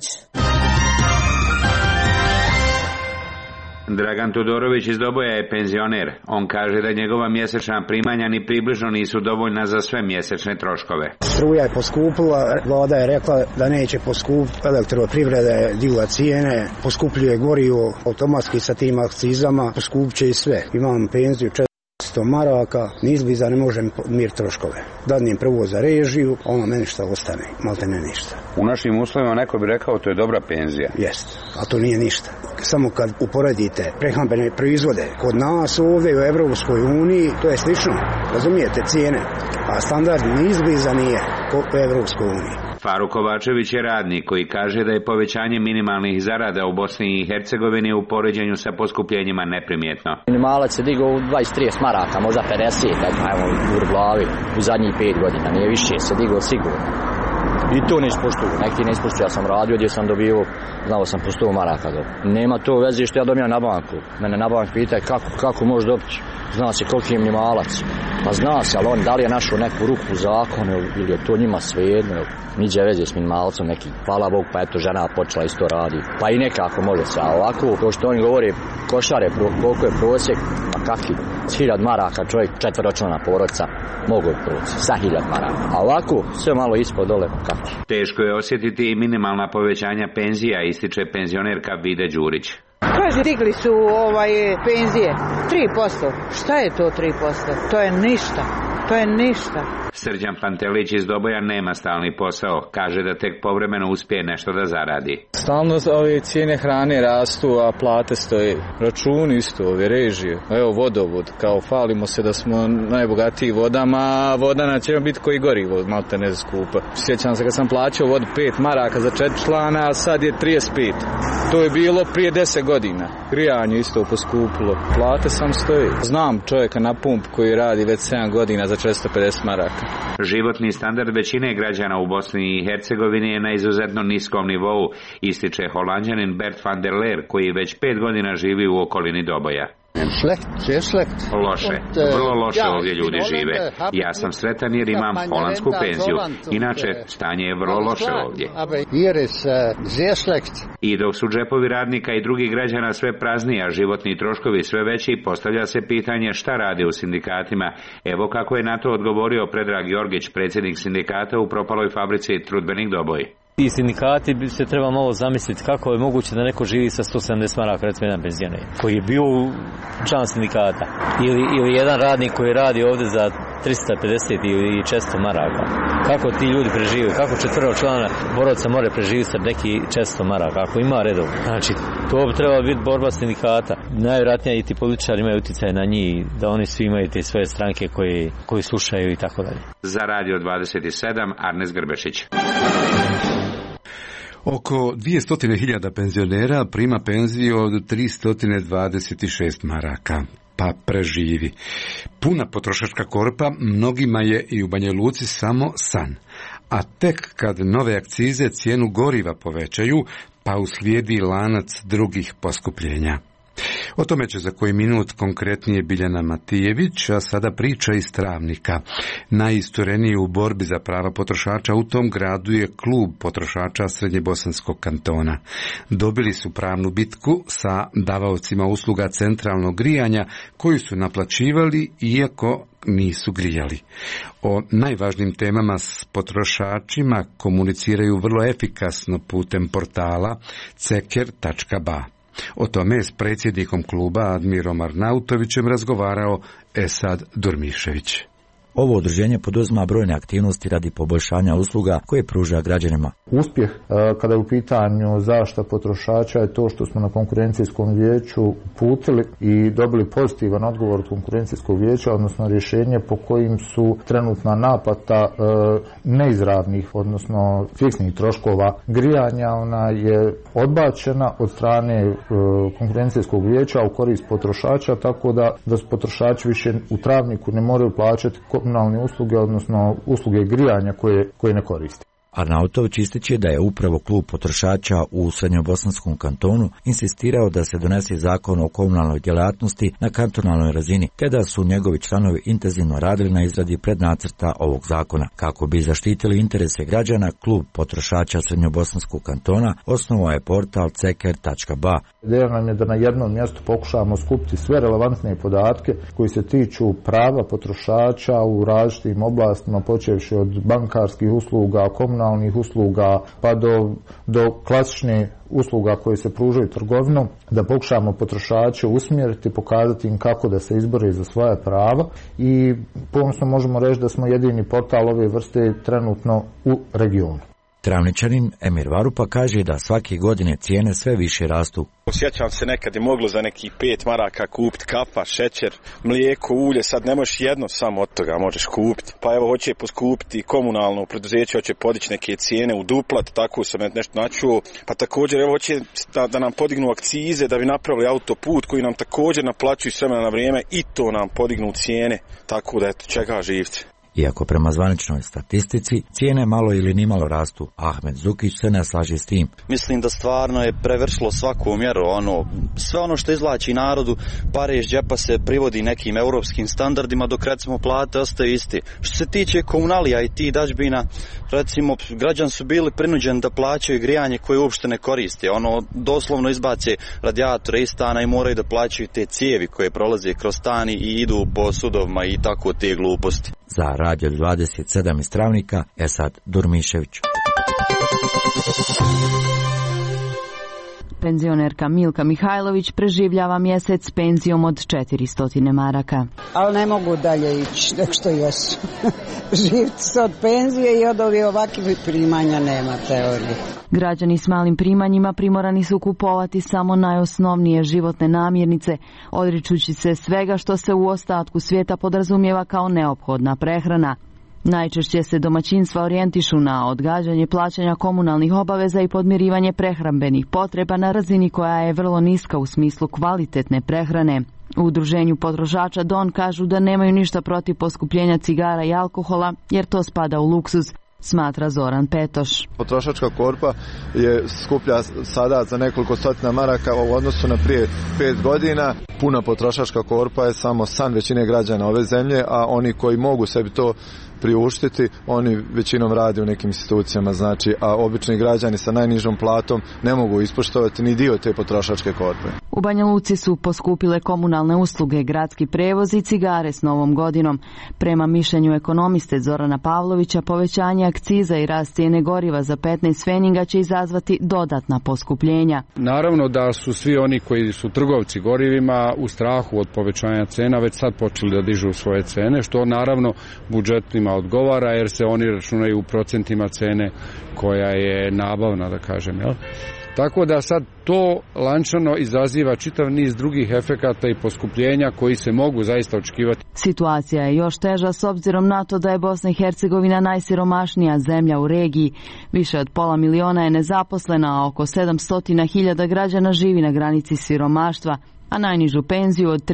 Dragan Todorović iz Doboja je penzioner. On kaže da njegova mjesečna primanja ni približno nisu dovoljna za sve mjesečne troškove. Struja je poskupila, vlada je rekla da neće poskupiti, elektroprivreda je digla cijene, poskupljuje gorivo, automatski sa tim akcizama, poskupit će i sve. Imam penziju 400 maraka, ni izbliza ne možem mir troškove. Dadnem prvo za režiju, ono meni šta ostane, malte ne ništa. U našim uslovima neko bi rekao to je dobra penzija. Jest, a to nije ništa. Samo kad uporedite prehrambene proizvode kod nas ovdje u Evropskoj uniji, to je slično, razumijete, cijene, a standard ni izbliza nije u Evropskoj uniji. Faruk Kovačević je radnik koji kaže da je povećanje minimalnih zarada u Bosni i Hercegovini u poređenju sa poskupljenjima neprimjetno. Minimalac se digao u 20-30 maraka, možda 50, ajmo u glavi, u zadnjih 5 godina, nije više, se digao sigurno. I to ne ispoštuju, neki ne ispoštuju, ja sam radio gdje sam dobio, znao sam po 100 maraka do. Nema to veze što ja dobijam na banku. Mene na banku pitaju kako možeš dobiti, zna se koliki je minimalac. Pa zna se, ali on da li je našao neku rupu u zakonu ili je to njima svejedno, niđe veze s minimalcom neki, hvala Bog, pa eto žena počela isto radi. Pa i nekako može se, a ovako, to što oni govore, košare, koliko je prosjek, pa kakvi, 1000 maraka čovjek, 4-člana porodica, mogu je proći, sa 1000 maraka. A ovako, sve malo ispod dole, kakvi. Teško je osjetiti i minimalna povećanja penzija, ističe penzionerka Vide Đurić. Kaže, digli su penzije 3%. Šta je to 3%? To je ništa. To je ništa. Srđan Pantelić iz Doboja nema stalni posao. Kaže da tek povremeno uspije nešto da zaradi. Stalno ove cijene hrane rastu, a plate stoje. Računi isto, ove režije. Evo vodovod, kao falimo se da smo najbogatiji vodama, a voda će biti koji gorivo, malte ne skupa. Sjećam se kad sam plaćao vodu 5 maraka za 4 člana, a sad je 35. To je bilo prije 10 godina. Grijanje isto poskupilo. Plate sam stoji. Znam čovjeka na pump koji radi već 7 godina za 450 maraka. Životni standard većine građana u Bosni i Hercegovini je na izuzetno niskom nivou, ističe Holanđanin Bert van der Leer, koji već 5 godina živi u okolini Doboja. Loše, vrlo loše ovdje ljudi žive. Ja sam sretan jer imam holandsku penziju. Inače, stanje je vrlo loše ovdje. I dok su džepovi radnika i drugih građana sve prazniji, a životni troškovi sve veći, postavlja se pitanje šta radi u sindikatima. Evo kako je na to odgovorio Predrag Jorgić, predsjednik sindikata u propaloj fabrici Trudbenik Doboj. I sindikati bi se treba malo zamisliti kako je moguće da neko živi sa 170 maraka, recimo jedan penzioner, koji je bio član sindikata. Ili jedan radnik koji radi ovdje za 350 ili 400 maraka. Kako ti ljudi preživaju? Kako 4 člana boraca more preživiti sa neki 400 maraka? Ako ima redov. Znači, to bi trebala biti borba sindikata. Najvjerojatnije i ti političari imaju utjecaj na njih, da oni svi imaju te svoje stranke koji slušaju i tako dalje. Za Radio 27, Arnes Grbešić. Oko 200.000 penzionera prima penziju od 326 maraka, pa preživi. Puna potrošačka korpa mnogima je i u Banja Luci samo san, a tek kad nove akcize cijenu goriva povećaju, pa uslijedi lanac drugih poskupljenja. O tome će za koji minut konkretnije Biljana Matijević, a sada priča iz Travnika. Najistureniji u borbi za prava potrošača u tom gradu je klub potrošača Srednjebosanskog kantona. Dobili su pravnu bitku sa davaocima usluga centralnog grijanja koji su naplaćivali iako nisu grijali. O najvažnijim temama s potrošačima komuniciraju vrlo efikasno putem portala ceker.ba. O tome je s predsjednikom kluba Admirom Arnautovićem razgovarao Esad Durmišević. Ovo udruženje poduzima brojne aktivnosti radi poboljšanja usluga koje pruža građanima. Uspjeh kada je u pitanju zaštita potrošača je to što smo na konkurencijskom vijeću uputili i dobili pozitivan odgovor od konkurencijskog vijeća, odnosno rješenje po kojim su trenutna naplata neizravnih, odnosno fiksnih troškova grijanja, ona je odbačena od strane konkurencijskog vijeća u korist potrošača, tako da su potrošači više u Travniku ne moraju plaćati komunalne usluge, odnosno usluge grijanja koje ne koriste. Arnautović ističe da je upravo klub potrošača u Srednjobosanskom kantonu insistirao da se donese zakon o komunalnoj djelatnosti na kantonalnoj razini, te da su njegovi članovi intenzivno radili na izradi prednacrta ovog zakona. Kako bi zaštitili interese građana, klub potrošača Srednjobosanskog kantona osnovao je portal ceker.ba. Ideja nam je da na jednom mjestu pokušamo skupiti sve relevantne podatke koji se tiču prava potrošača u različitim oblastima, počevši od bankarskih usluga, komunalnih usluga, pa do klasične usluga koje se pružaju trgovinom, da pokušamo potrošače usmjeriti, pokazati im kako da se izbore za svoja prava i ponosno možemo reći da smo jedini portal ove vrste trenutno u regionu. Travničanin Emir Varupa kaže da svake godine cijene sve više rastu. Sjećam se nekad je moglo za neki 5 maraka kupiti kafa, šećer, mlijeko, ulje, sad ne možeš jedno samo od toga možeš kupiti. Pa evo hoće poskupiti komunalno preduzeće, hoće podići neke cijene u duplat, tako sam nešto načuo. Pa također evo hoće da nam podignu akcize da bi napravili autoput koji nam također naplaćuju s vremena na vrijeme i to nam podignu cijene, tako da eto čega živci. Iako prema zvaničnoj statistici cijene malo ili nimalo rastu, Ahmed Zukić se ne slaže s tim. Mislim da stvarno je prevršilo svaku mjeru, sve ono što izvlači narodu, pare iz džepa se privodi nekim europskim standardima, dok recimo plate ostaju isti. Što se tiče komunalija i tih dažbina, recimo građani su bili prinuđeni da plaćaju grijanje koje uopšte ne koriste, doslovno izbace radijatore iz stana i moraju da plaćaju te cijevi koje prolaze kroz stan i idu po sudovima i tako te gluposti. Za Radio 27 iz Travnika, Esad Durmišević. Penzionerka Milka Mihajlović preživljava mjesec s penzijom od 400 maraka. Ali ne mogu dalje ići nek što jesu. Živci se od penzije i od ovih ovakvih primanja nema teorije. Građani s malim primanjima primorani su kupovati samo najosnovnije životne namirnice, odričući se svega što se u ostatku svijeta podrazumijeva kao neophodna prehrana. Najčešće se domaćinstva orijentišu na odgađanje plaćanja komunalnih obaveza i podmirivanje prehrambenih potreba na razini koja je vrlo niska u smislu kvalitetne prehrane. U udruženju potrošača Don kažu da nemaju ništa protiv poskupljenja cigara i alkohola, jer to spada u luksuz, smatra Zoran Petoš. Potrošačka korpa je skuplja sada za nekoliko stotina maraka u odnosu na prije 5 godina. Puna potrošačka korpa je samo san većine građana ove zemlje, a oni koji mogu sebi to priuštiti, oni većinom rade u nekim institucijama, a obični građani sa najnižom platom ne mogu ispoštovati ni dio te potrošačke korpe. U Banja Luci su poskupile komunalne usluge, gradski prevoz i cigare s Novom godinom. Prema mišljenju ekonomiste Zorana Pavlovića, povećanje akciza i rast cijene goriva za 15 pfeninga će izazvati dodatna poskupljenja. Naravno da su svi oni koji su trgovci gorivima u strahu od povećanja cena već sad počeli da dižu svoje cene, što naravno budžetima odgovara jer se oni računaju u procentima cene koja je nabavna, da kažem, jel? Tako da sad to lančano izaziva čitav niz drugih efekata i poskupljenja koji se mogu zaista očekivati. Situacija je još teža s obzirom na to da je Bosna i Hercegovina najsiromašnija zemlja u regiji. Više od 500 miliona je nezaposlena, a oko 700.000 građana živi na granici siromaštva, a najnižu penziju od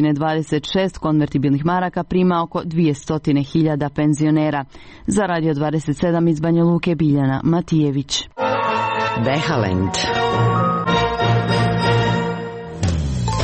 326 konvertibilnih maraka prima oko 200.000 penzionera. Za Radio 27 iz Banja Luke, Biljana Matijević. Vehalend.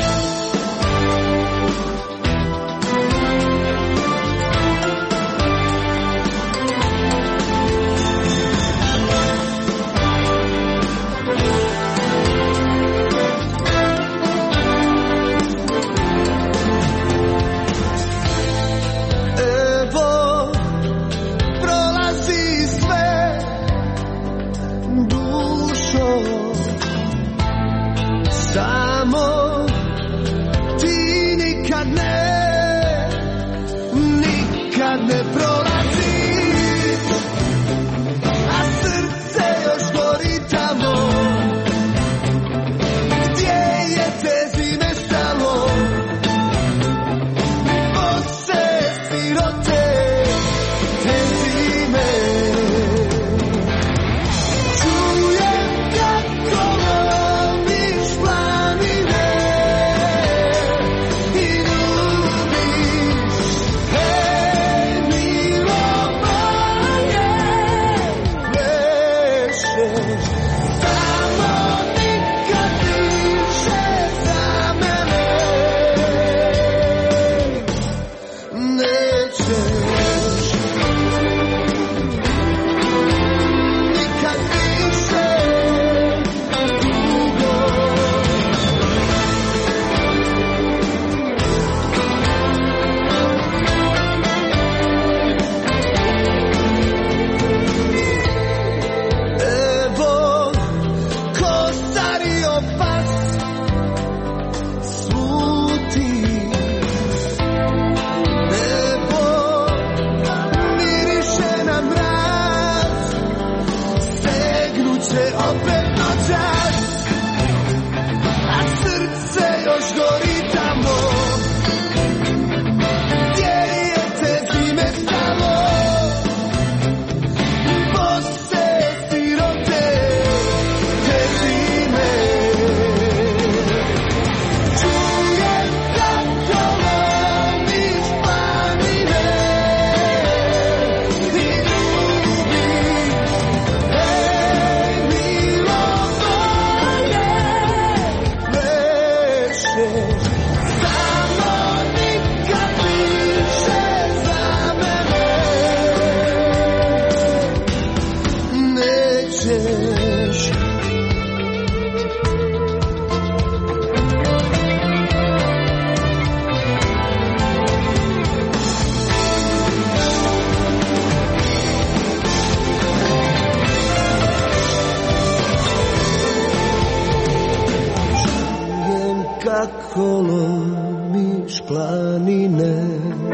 kako lomiš planine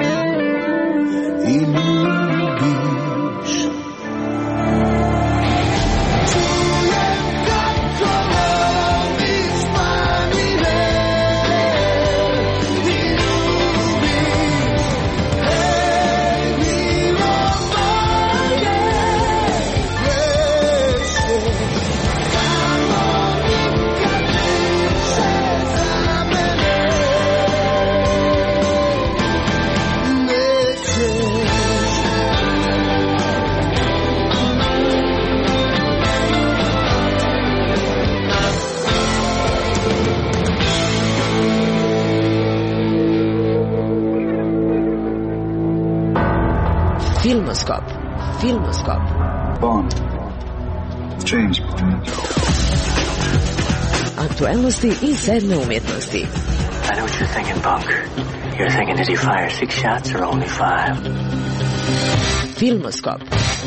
i ljubiš. Čujem kako lomiš planine i ljubiš. Hej, milo moje, neće samo nikad više za mene. Filmoskop. Filmoskop. Bond. James Bond. Aktuelnosti i sedme umjetnosti. I know what you're thinking, Bunk. You're thinking, did he fire 6 shots or only 5? Filmoskop.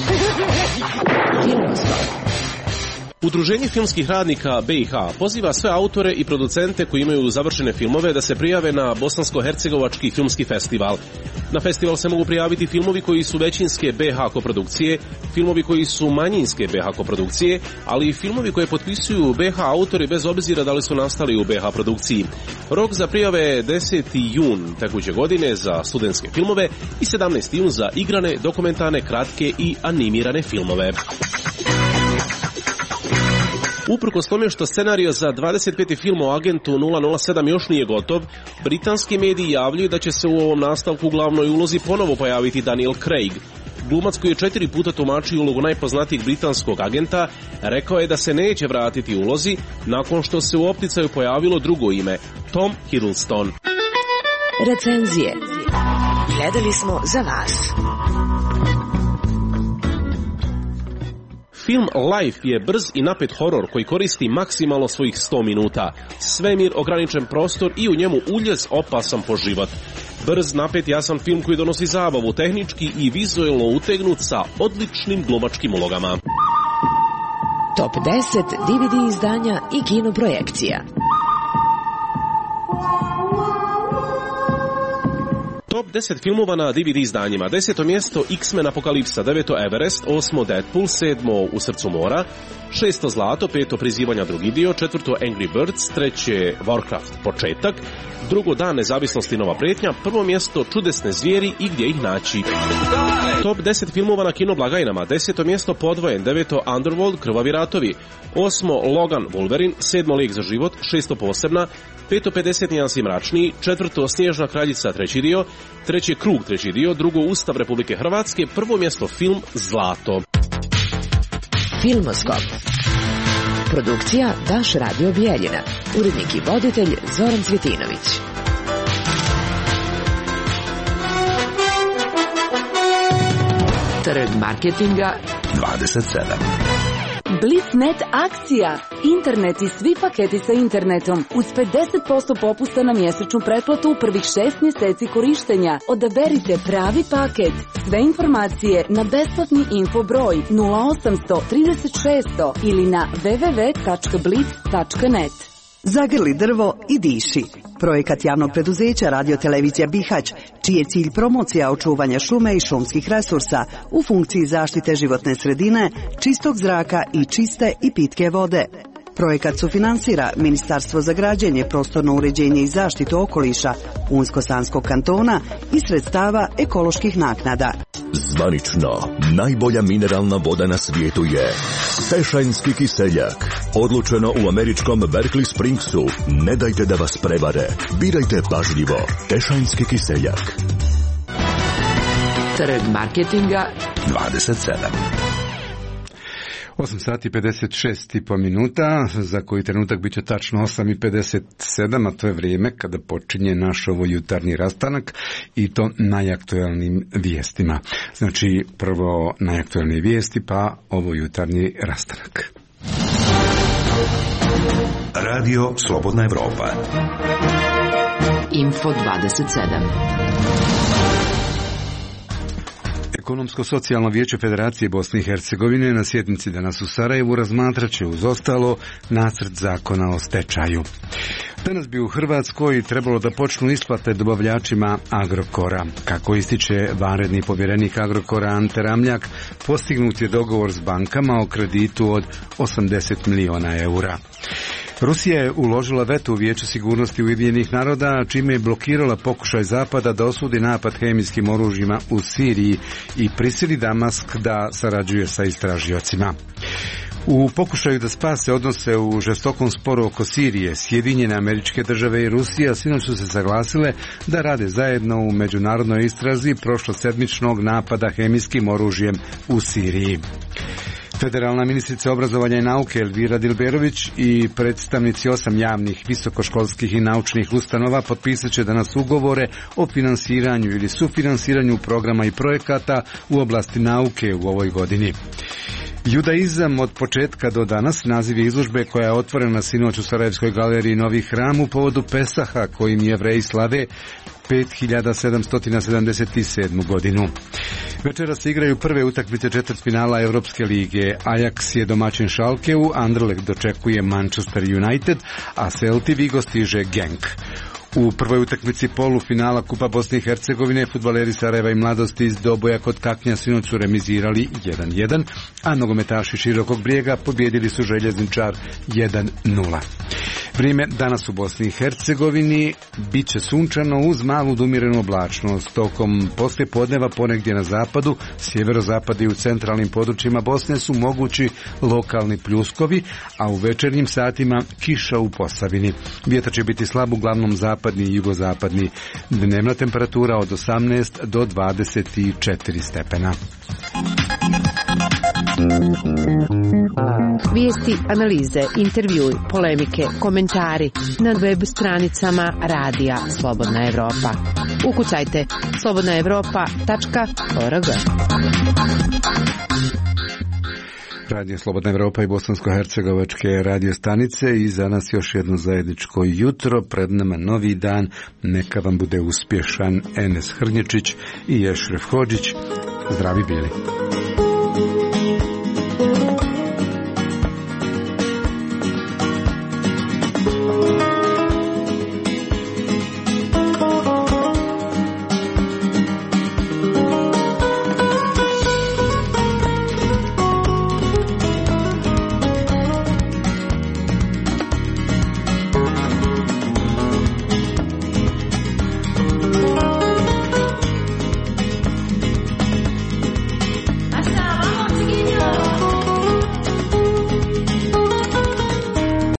Filmoskop. Udruženje filmskih radnika BiH poziva sve autore i producente koji imaju završene filmove da se prijave na Bosansko-hercegovački filmski festival. Na festival se mogu prijaviti filmovi koji su većinske BiH koprodukcije, filmovi koji su manjinske BiH koprodukcije, ali i filmovi koje potpisuju BiH autori bez obzira da li su nastali u BiH produkciji. Rok za prijave je 10. jun tekuće godine za studentske filmove i 17. jun za igrane, dokumentarne, kratke i animirane filmove. Uprkos tome što scenario za 25. film o agentu 007 još nije gotov, britanski mediji javljaju da će se u ovom nastavku u glavnoj ulozi ponovo pojaviti Daniel Craig. Glumac koji je 4 puta tumačio ulogu najpoznatijeg britanskog agenta rekao je da se neće vratiti ulozi nakon što se u opticaju pojavilo drugo ime, Tom Hiddleston. Recenzije. Gledali smo za vas. Film Life je brz i napet horor koji koristi maksimalno svojih 100 minuta. Svemir, ograničen prostor i u njemu uljez opasan po život. Brz, napet, jasan film koji donosi zabavu, tehnički i vizuelno utegnut sa odličnim glumačkim ulogama. Top 10 DVD izdanja i kinoprojekcija. Top 10 filmova na DVD izdanjima. 10. mjesto X-Men Apokalipsa, 9. Everest, 8. Deadpool, 7. U srcu mora, 6. Zlato, 5. Prizivanja drugi dio, 4. Angry Birds, 3. Warcraft početak, 2. Dan nezavisnosti nova pretnja, 1. mjesto Čudesne zvijeri i Gdje ih naći. Top 10 filmova na kino blagajnama. 10. mjesto Podvojen, 9. Underworld, Krvavi ratovi, 8. Logan Wolverine, 7. Lijek za život, 6. Posebna, 5. 50 nijansi mračniji, 4. Snježna kraljica treći dio, 3. Krug treći dio, 2. Ustav Republike Hrvatske, 1. mjesto film Zlato. Filmoskop. Produkcija Daš Radio Bijeljina. Urednik i voditelj Zoran Cvjetinović. Trg marketinga 27. Blitznet akcija. Internet i svi paketi sa internetom uz 50% popusta na mjesečnu pretplatu u prvih 6 mjeseci korištenja. Odaberite pravi paket. Sve informacije na besplatni info broj 0800 3600 ili na www.blitz.net. Zagrli drvo i diši. Projekat javnog preduzeća Radio-televizija Bihać, čiji je cilj promocija očuvanja šume i šumskih resursa u funkciji zaštite životne sredine, čistog zraka i čiste i pitke vode. Projekat sufinansira Ministarstvo za građenje, prostorno uređenje i zaštitu okoliša Unsko-Sanskog kantona i sredstava ekoloških naknada. Zvanično, najbolja mineralna voda na svijetu je Tešanjski kiseljak. Odlučeno u američkom Berkeley Springsu. Ne dajte da vas prevare. Birajte pažljivo. Tešanjski kiseljak. Trg marketinga 27. 8 sati 56,5 minuta, za koji trenutak bit će tačno 8:57, a to je vrijeme kada počinje naš ovo jutarnji rastanak i to najaktuelnim vijestima. Znači, prvo najaktuelnije vijesti, pa ovo jutarnji rastanak. Radio Slobodna Evropa. Info 27. Ekonomsko-socijalno vijeće Federacije Bosne i Hercegovine na sjednici danas u Sarajevu razmatrat će uz ostalo nacrt zakona o stečaju. Danas bi u Hrvatskoj trebalo da počnu isplate dobavljačima Agrokora. Kako ističe vanredni povjerenik Agrokora Ante Ramljak, postignut je dogovor s bankama o kreditu od 80 miliona eura. Rusija je uložila veto u Vijeću sigurnosti Ujedinjenih naroda, čime je blokirala pokušaj Zapada da osudi napad hemijskim oružjima u Siriji i prisili Damask da sarađuje sa istražiocima. U pokušaju da spase odnose u žestokom sporu oko Sirije, Sjedinjene Američke Države i Rusija sinoć su se saglasile da rade zajedno u međunarodnoj istrazi prošlosedmičnog napada hemijskim oružjem u Siriji. Federalna ministrica obrazovanja i nauke Elvira Dilberović i predstavnici 8 javnih visokoškolskih i naučnih ustanova potpisat će danas ugovore o finansiranju ili sufinansiranju programa i projekata u oblasti nauke u ovoj godini. Judaizam od početka do danas naziv je izložbe koja je otvorena sinoć u Sarajevskoj galeriji Novi Hram u povodu Pesaha kojim Jevreji slave 5777. godinu. Večera se igraju prve utakmice četvrtfinala Europske lige. Ajax je domaćin Schalkeu, Anderlecht dočekuje Manchester United, a Celti Vigo stiže Genk. U prvoj utakmici polufinala Kupa Bosne i Hercegovine fudbaleri Sarajeva i Mladosti iz Doboja kod Kaknja sinoć su remizirali 1-1, a nogometaši Širokog Brijega pobjedili su Željezničar 1-0. Vrijeme danas u Bosni i Hercegovini bit će sunčano uz malu umirenu oblačnost. Tokom poslijepodneva ponegdje na zapadu, sjeverozapadu i u centralnim područjima Bosne su mogući lokalni pljuskovi, a u večernjim satima kiša u Posavini. Vjetar će biti slab, uglavnom zapadni i jugozapadni. Dnevna temperatura od 18 do 24 stepena. Vijesti, analize, intervjui, polemike, komentari na web stranicama Radija Slobodna Evropa. Ukucajte slobodnaevropa.org. Radio Slobodna Evropa i bosansko-hercegovačke radio stanice i za nas još jedno zajedničko jutro, pred nama novi dan, neka vam bude uspješan. Enes Hrnječić i Ešref Hodžić, zdravi bili.